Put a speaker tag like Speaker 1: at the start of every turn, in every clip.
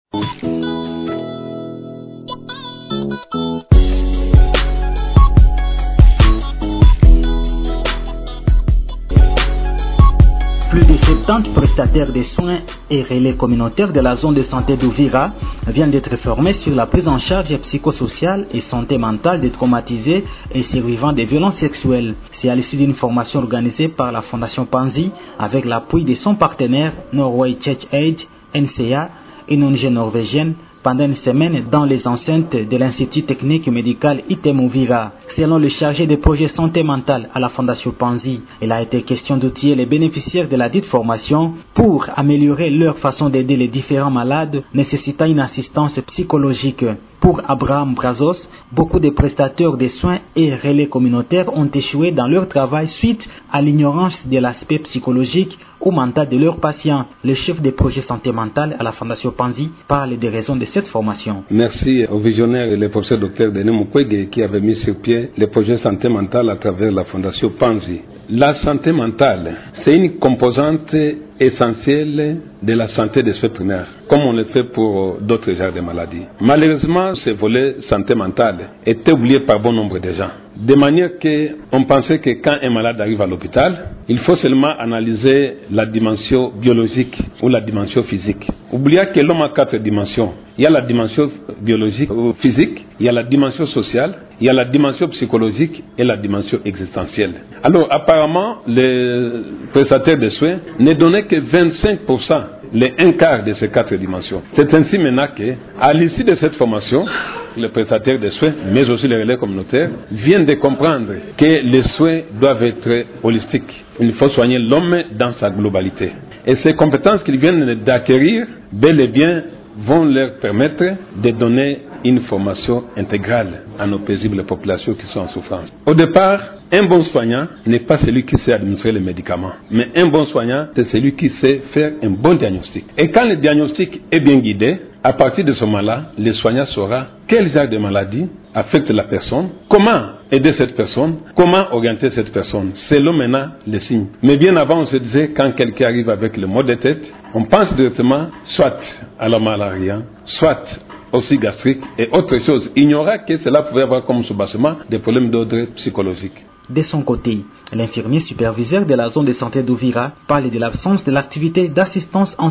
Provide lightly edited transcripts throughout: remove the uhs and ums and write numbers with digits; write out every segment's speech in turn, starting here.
Speaker 1: Plus de 70 prestataires de soins et relais communautaires de la zone de santé d'Ouvira viennent d'être formés sur la prise en charge psychosociale et santé mentale des traumatisés et survivants des violences sexuelles. C'est à l'issue d'une formation organisée par la Fondation Panzi avec l'appui de son partenaire Norway Church Aid, NCA, une ONG norvégienne, pendant une semaine dans les enceintes de l'Institut technique médical ITEM Ouvira. Selon le chargé des projets santé mentale à la Fondation Panzi, il a été question d'outiller les bénéficiaires de la dite formation pour améliorer leur façon d'aider les différents malades nécessitant une assistance psychologique. Pour Abraham Brazos, beaucoup de prestataires de soins et relais communautaires ont échoué dans leur travail suite à l'ignorance de l'aspect psychologique ou mental de leurs patients. Le chef des projets santé mentale à la Fondation Panzi parle des raisons de cette formation.
Speaker 2: Merci au visionnaire et le professeur Dr Denis Mukwege qui avait mis sur pied les projets santé mentale à travers la Fondation Panzi. La santé mentale, c'est une composante essentielle de la santé des soins primaires, comme on le fait pour d'autres genres de maladies. Malheureusement, ce volet santé mentale est oublié par bon nombre de gens. De manière qu'on pensait que quand un malade arrive à l'hôpital, il faut seulement analyser la dimension biologique ou la dimension physique. Oubliez que l'homme a 4 dimensions. Il y a la dimension biologique ou physique, il y a la dimension sociale, il y a la dimension psychologique et la dimension existentielle. Alors apparemment, les prestataires de soins ne donnaient que 25%, les 1/4 de ces 4 dimensions. C'est ainsi maintenant qu'à l'issue de cette formation, les prestataires de soins, mais aussi les relais communautaires, viennent de comprendre que les soins doivent être holistiques. Il faut soigner l'homme dans sa globalité. Et ces compétences qu'ils viennent d'acquérir, bel et bien, vont leur permettre de donner une formation intégrale à nos paisibles populations qui sont en souffrance. Au départ, un bon soignant n'est pas celui qui sait administrer les médicaments, mais un bon soignant, c'est celui qui sait faire un bon diagnostic. Et quand le diagnostic est bien guidé, à partir de ce moment-là, le soignant saura quel genre de maladie affecte la personne, comment aider cette personne, comment orienter cette personne, selon maintenant les signes. Mais bien avant, on se disait, quand quelqu'un arrive avec le mal de tête, on pense directement soit à la malaria, soit aussi gastrique et autre chose. Ignorer que cela pouvait avoir comme soubassement des problèmes d'ordre psychologique.
Speaker 1: De son côté, l'infirmier superviseur de la zone de santé d'Ouvira parle de l'absence de l'activité d'assistance en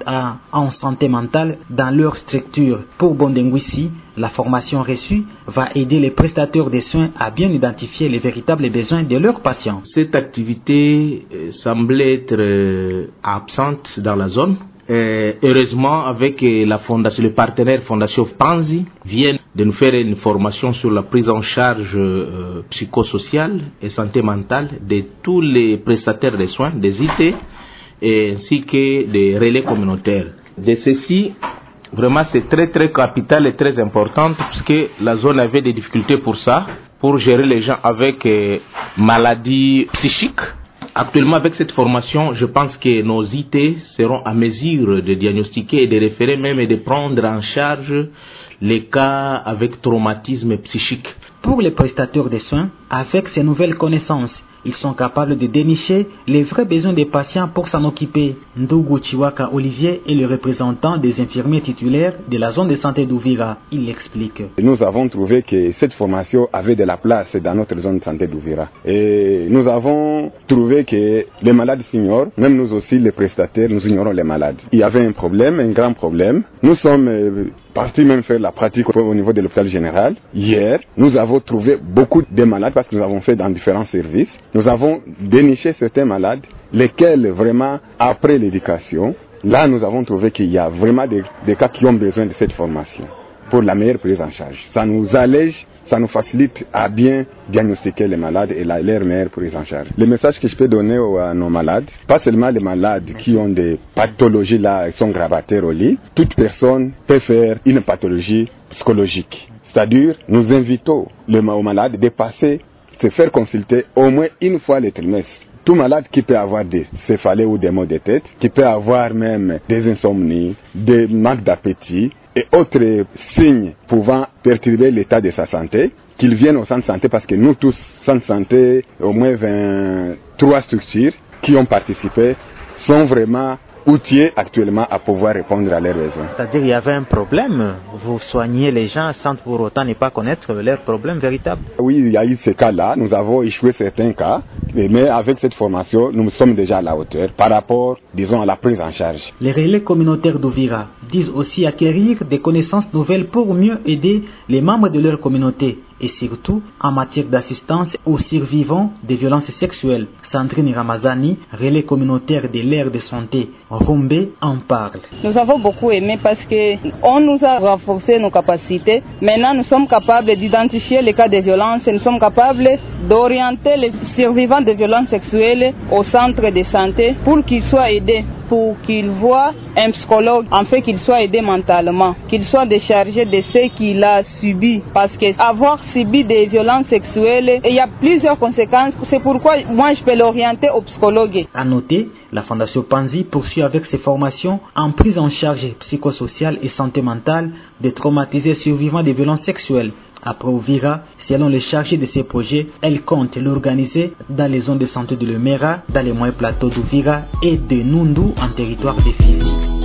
Speaker 1: santé mentale dans leur structure. Pour Bondengwisi, la formation reçue va aider les prestataires de soins à bien identifier les véritables besoins de leurs patients.
Speaker 3: Cette activité semblait être absente dans la zone. Heureusement, avec la fondation, le partenaire Fondation Panzi viennent de nous faire une formation sur la prise en charge psychosociale et santé mentale de tous les prestataires de soins, des IT, ainsi que des relais communautaires. De ceci, vraiment, c'est très très capital et très important puisque la zone avait des difficultés pour ça, pour gérer les gens avec maladies psychiques. Actuellement, avec cette formation, je pense que nos IT seront à mesure de diagnostiquer et de référer même et de prendre en charge les cas avec traumatisme psychique.
Speaker 1: Pour les prestataires de soins, avec ces nouvelles connaissances, ils sont capables de dénicher les vrais besoins des patients pour s'en occuper. Ndougou Chiwaka Olivier est le représentant des infirmiers titulaires de la zone de santé d'Ouvira. Il l'explique.
Speaker 4: Nous avons trouvé que cette formation avait de la place dans notre zone de santé d'Ouvira. Et nous avons trouvé que les malades s'ignorent, même nous aussi les prestataires, nous ignorons les malades. Il y avait un problème, un grand problème. Nous sommes partis même faire la pratique au niveau de l'hôpital général. Hier, nous avons trouvé beaucoup de malades parce que nous avons fait dans différents services. Nous avons déniché certains malades, lesquels vraiment, après l'éducation, là nous avons trouvé qu'il y a vraiment des cas qui ont besoin de cette formation pour la meilleure prise en charge. Ça nous allège, ça nous facilite à bien diagnostiquer les malades et leur meilleure prise en charge. Le message que je peux donner à nos malades, pas seulement les malades qui ont des pathologies là, qui sont gravataires au lit, toute personne peut faire une pathologie psychologique. C'est-à-dire, nous invitons aux malades de passer, se faire consulter au moins une fois le trimestre. Tout malade qui peut avoir des céphalées ou des maux de tête, qui peut avoir même des insomnies, des manques d'appétit et autres signes pouvant perturber l'état de sa santé, qu'il vienne au centre de santé parce que nous tous, centre de santé, au moins 23 structures qui ont participé, sont vraiment outillés actuellement à pouvoir répondre à leurs besoins.
Speaker 1: C'est-à-dire qu'il y avait un problème, vous soignez les gens sans pour autant ne pas connaître leurs problèmes véritables.
Speaker 4: Oui, il y a eu ces cas-là, nous avons échoué certains cas, mais avec cette formation, nous sommes déjà à la hauteur par rapport, disons, à la prise en charge.
Speaker 1: Les relais communautaires d'Uvira disent aussi acquérir des connaissances nouvelles pour mieux aider les membres de leur communauté et surtout en matière d'assistance aux survivants des violences sexuelles. Sandrine Ramazani, relais communautaire de l'aire de santé Rumbe, en parle.
Speaker 5: Nous avons beaucoup aimé parce qu'on nous a renforcé nos capacités. Maintenant, nous sommes capables d'identifier les cas de violence et nous sommes capables d'orienter les survivants de violences sexuelles au centre de santé pour qu'ils soient aidés, pour qu'ils voient un psychologue, en fait qu'il soit aidé mentalement, qu'il soit déchargé de ce qu'il a subi. Parce qu'avoir subi des violences sexuelles, il y a plusieurs conséquences. C'est pourquoi moi je peux l'orienter au psychologue.
Speaker 1: À noter, la Fondation Panzi poursuit avec ses formations en prise en charge psychosociale et santé mentale des traumatisés survivants des violences sexuelles. Après Uvira, selon les chargés de ces projets, elle compte l'organiser dans les zones de santé de Lemera, dans les moyens plateaux d'Uvira et de Nundu en territoire de Fizi.